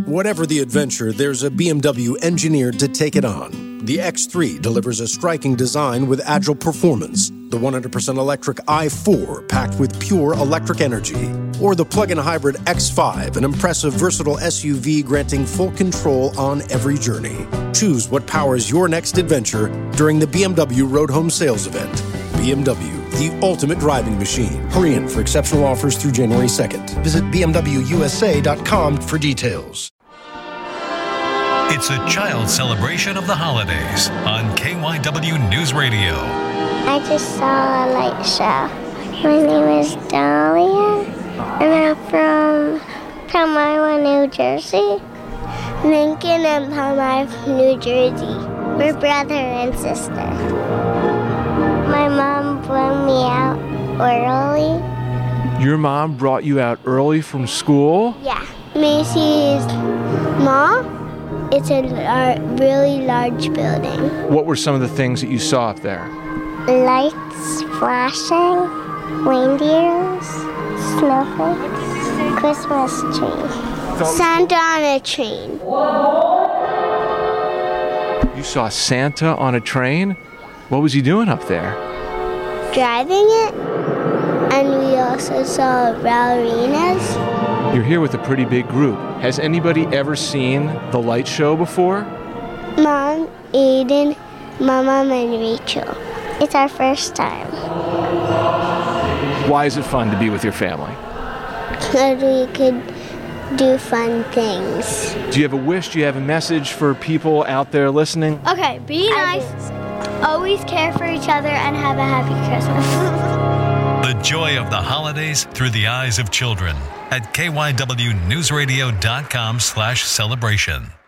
Whatever the adventure, there's a BMW engineered to take it on. The X3 delivers a striking design with agile performance. The 100% electric i4 packed with pure electric energy. Or the plug-in hybrid X5, an impressive, versatile SUV granting full control on every journey. Choose what powers your next adventure during the BMW Road Home Sales Event. BMW, the ultimate driving machine. Hurry in for exceptional offers through January 2nd. Visit bmwusa.com for details. It's a child celebration of the holidays on KYW News Radio. I just saw a light show. My name is Dahlia, and I'm from Palmyra, New Jersey. Lincoln and Palmyra, New Jersey. We're brother and sister. My mom brought me out early. Your mom brought you out early from school? Yeah. Macy's Mall. It's a really large building. What were some of the things that you saw up there? Lights flashing, reindeers, snowflakes, Christmas tree, Santa on a train. You saw Santa on a train? What was he doing up there? Driving it, and we also saw ballerinas. You're here with a pretty big group. Has anybody ever seen the light show before? Mom, Aiden, Mama, and Rachel. It's our first time. Why is it fun to be with your family? Because we could do fun things. Do you have a wish? Do you have a message for people out there listening? Okay, be nice, always care for each other, and have a happy Christmas. The joy of the holidays through the eyes of children at kywnewsradio.com/celebration.